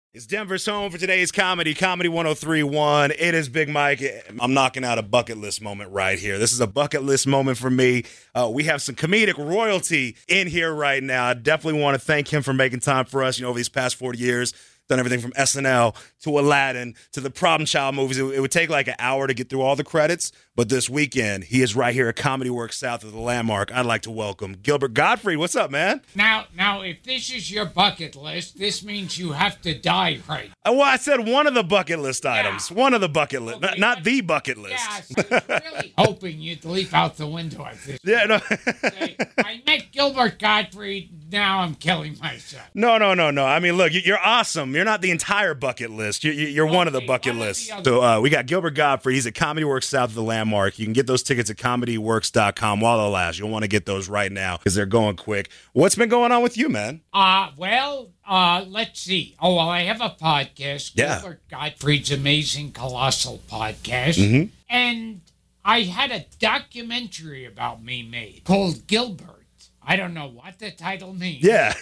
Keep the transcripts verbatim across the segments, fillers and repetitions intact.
It's Denver's home for today's comedy, Comedy one oh three point one. It is Big Mike. I'm knocking out a bucket list moment right here. This is a bucket list moment for me. Uh, we have some comedic royalty in here right now. I definitely want to thank him for making time for us, you know, over these past forty years. Done everything from S N L to Aladdin to the Problem Child movies. It, it would take like an hour to get through all the credits, but this weekend, he is right here at Comedy Works South of the Landmark. I'd like to welcome Gilbert Gottfried. What's up, man? Now, now, if this is your bucket list, this means you have to die right. Uh, well, I said one of the bucket list items. Yeah. One of the bucket list, Okay, not, not but- the bucket list. Yeah, so I was really hoping you'd leap out the window at this. Yeah, no. Say, I met Gilbert Gottfried, now I'm killing myself. No, no, no, no. I mean, look, you- you're awesome. You're not the entire bucket list. You- you- You're one of the Okay, bucket one of lists. the other- So uh, we got Gilbert Gottfried. He's at Comedy Works South of the Landmark. You can get those tickets at comedy works dot com while they last. You'll want to get those right now because they're going quick. What's been going on with you, man? Uh, well, uh, let's see. Oh, well, I have a podcast, Yeah. Gilbert Gottfried's Amazing Colossal Podcast. Mhm. And I had a documentary about me made called Gilbert. I don't know what the title means. Yeah.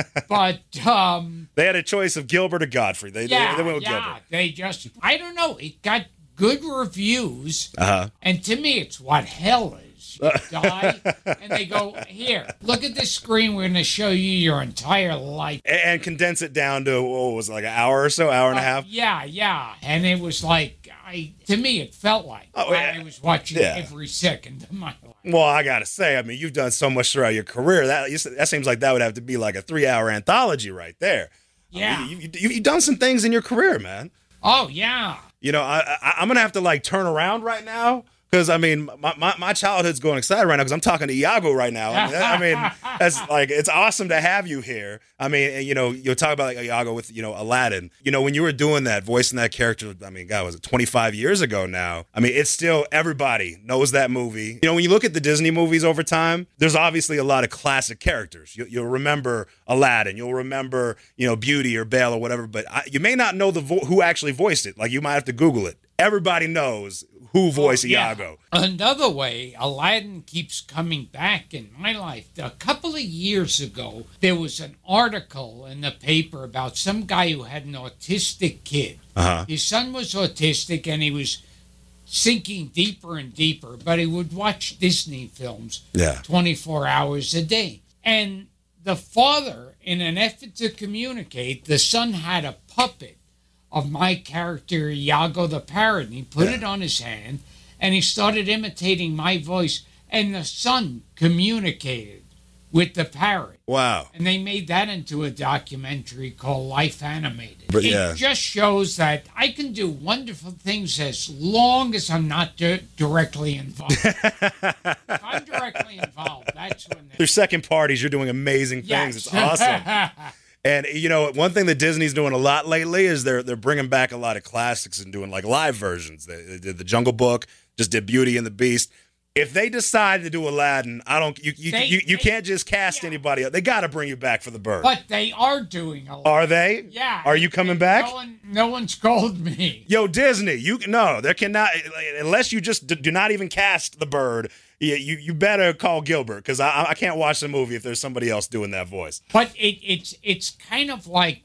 But, um... They had a choice of Gilbert or Godfrey. They, Yeah, they, they went with yeah, Gilbert. they just, I don't know, it got good reviews, Uh-huh. and to me, it's what hell is. You die, and they go, here, look at this screen, we're going to show you your entire life. And, and condense it down to, what was it, like an hour or so, hour and a Uh, half? Yeah, yeah, and it was like, I, to me, it felt like Oh, yeah. I was watching Yeah. every second of my life. Well, I got to say, I mean, you've done so much throughout your career. That you said- that seems like that would have to be like a three-hour anthology right there. I Yeah. mean, you, you, you've done some things in your career, man. Oh, yeah. You know, I, I, I'm going to have to, like, turn around right now. Because, I mean, my, my, my childhood's going excited right now because I'm talking to Iago right now. I mean, that- I mean, that's like, it's awesome to have you here. I mean, and, you know, you'll talk about like Iago with, you know, Aladdin. You know, when you were doing that, voicing that character, I mean, God, was it twenty-five years ago now? I mean, it's still, everybody knows that movie. You know, when you look at the Disney movies over time, there's obviously a lot of classic characters. You, you'll remember Aladdin. You'll remember, you know, Beauty or Belle or whatever, but I, you may not know the vo- who actually voiced it. Like, you might have to Google it. Everybody knows who voiced Yeah. Iago. Another way Aladdin keeps coming back in my life. A couple of years ago, there was an article in the paper about some guy who had an autistic kid. Uh-huh. His son was autistic and he was sinking deeper and deeper, but he would watch Disney films Yeah. twenty-four hours a day. And the father, in an effort to communicate, the son had a puppet of my character, Iago the parrot. And he put Yeah. it on his hand, and he started imitating my voice, and the son communicated with the parrot. Wow. And they made that into a documentary called Life Animated. But, it yeah. just shows that I can do wonderful things as long as I'm not di- directly involved. If I'm directly involved, that's when Through they're... second parties, you're doing amazing things. It's awesome. And you know, one thing that Disney's doing a lot lately is they're they're bringing back a lot of classics and doing like live versions. They, they did the Jungle Book, just did Beauty and the Beast. If they decide to do Aladdin, I don't. You you They- you, you they- can't just cast yeah. anybody else. They got to bring you back for the bird. But they are doing a lot. Are they? Yeah. Are you coming back? No one, no one's called me. Yo, Disney, you no, there cannot unless you just d- do not even cast the bird. You you, you better call Gilbert because I I can't watch the movie if there's somebody else doing that voice. But it, it's it's kind of like,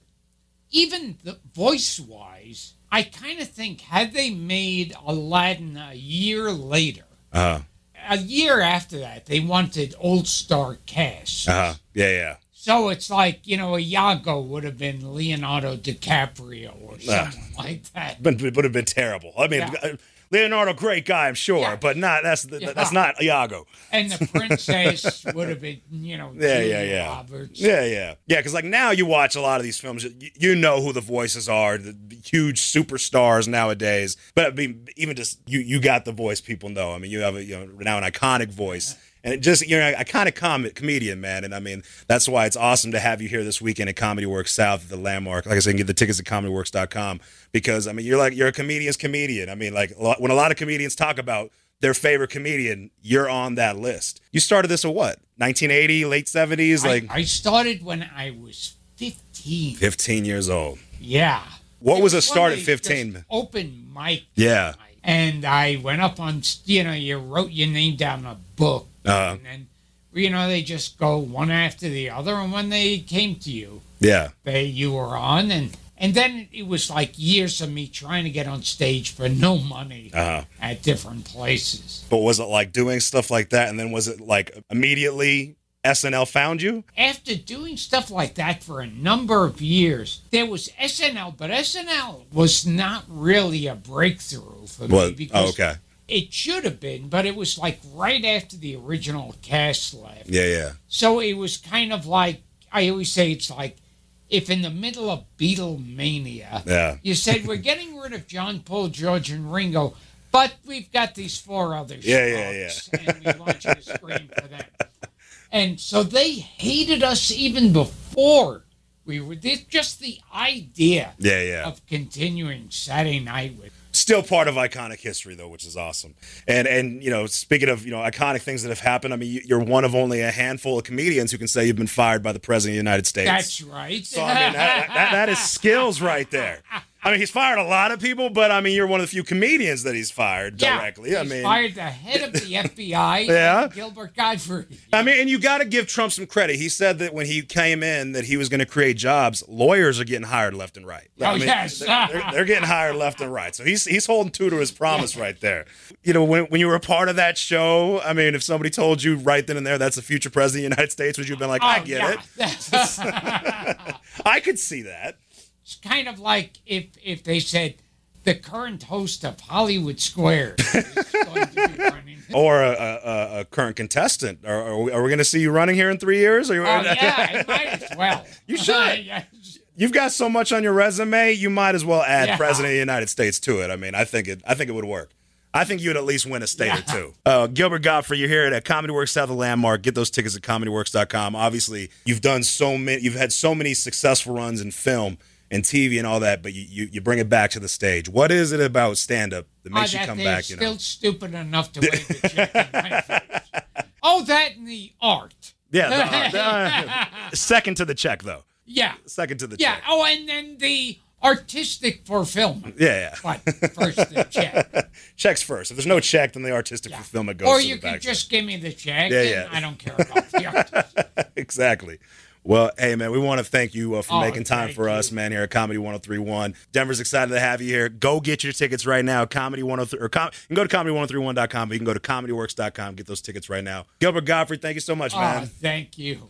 even the voice-wise, I kind of think had they made Aladdin a year later, Uh huh. a year after that, they wanted all-star cast. Uh huh. Yeah yeah. So it's like, you know, Iago would have been Leonardo DiCaprio or something like that. Been, would have been terrible. I mean, Yeah. uh, Leonardo, great guy, I'm sure, Yeah. but not that's Yeah. that's not Iago. And the princess would have been, you know, Yeah, Julia yeah, yeah, Roberts. yeah, yeah, yeah. Because like now you watch a lot of these films, you, you know who the voices are, the huge superstars nowadays. But I mean, even just you, you got the voice people know. I mean, you have a, you know now an iconic voice. And it just, you're a kind of com- comedian, man. And I mean, that's why it's awesome to have you here this weekend at Comedy Works South at the Landmark. Like I said, you can get the tickets at comedy works dot com because, I mean, you're like, you're a comedian's comedian. I mean, like a lot, when a lot of comedians talk about their favorite comedian, you're on that list. You started this at what? nineteen eighty, late seventies? I, Like I started when I was fifteen. fifteen years old. Yeah. What It was a one start of at these fifteen? just Open mic. Yeah. And I went up on, you know, you wrote your name down in a book. Uh-huh. And then, you know, they just go one after the other. And when they came to you, Yeah. they you were on. And And then it was like years of me trying to get on stage for no money Uh-huh. at different places. But was it like doing stuff like that, and then was it like immediately S N L found you? After doing stuff like that for a number of years, there was S N L, but S N L was not really a breakthrough for Well, me because oh, okay. it should have been, but it was like right after the original cast left. Yeah, yeah. So it was kind of like, I always say it's like if in the middle of Beatlemania, Yeah. you said, we're getting rid of John, Paul, George, and Ringo, but we've got these four other Yeah, yeah, schmucks, and we want you to scream for them. And so they hated us even before we were, just the idea Yeah, yeah. of continuing Saturday Night with. Still part of iconic history, though, which is awesome. And, and you know, speaking of, you know, iconic things that have happened, I mean, you- you're one of only a handful of comedians who can say you've been fired by the President of the United States. That's right. So, I mean, that, that, that is skills right there. I mean, he's fired a lot of people, but, I mean, you're one of the few comedians that he's fired directly. Yeah, I he's mean, fired the head of the F B I, Yeah. Gilbert Gottfried. I mean, and you got to give Trump some credit. He said that when he came in that he was going to create jobs. Lawyers are getting hired left and right. Oh, I mean, yes. they're, they're- they're getting hired left and right. So he's he's holding true to his promise right there. You know, when when you were a part of that show, I mean, if somebody told you right then and there that's the future president of the United States, would you have been like, I Oh, get yeah. it. I could see that. It's kind of like if if they said the current host of Hollywood Squares is going to be running. Or a, a, a current contestant. Are, are we, are we going to see you running here in three years? Are you, Oh yeah, I might as well. You should. Yes. You've got so much on your resume, you might as well add Yeah. President of the United States to it. I mean, I think it I think it would work. I think you'd at least win a state Yeah. or two. Uh, Gilbert Gottfried, you're here at Comedy Works South of Landmark. Get those tickets at comedy works dot com. Obviously, you've done so many, you've had so many successful runs in film and T V and all that, but you, you, you bring it back to the stage. What is it about stand-up that makes oh, you that come they're back? You still know, stupid enough to wave the check in my face. Oh, that and the art. yeah. The, uh, second to the check, though. Yeah. Second to the Yeah. check. Oh, and then the artistic fulfillment. Yeah, yeah. But first the check. Checks first. If there's no check, then the artistic Yeah. fulfillment goes Or to you the can back. just give me the check, Yeah, and yeah. I don't care about the artistic. Exactly. Well, hey, man, we want to thank you uh, for Oh, making time thank for you. us, man, here at Comedy one oh three point one. Denver's excited to have you here. Go get your tickets right now. Comedy one oh three, or com- you can go to comedy one oh three one dot com, but you can go to comedy works dot com, get those tickets right now. Gilbert Gottfried, thank you so much, man. Oh, thank you.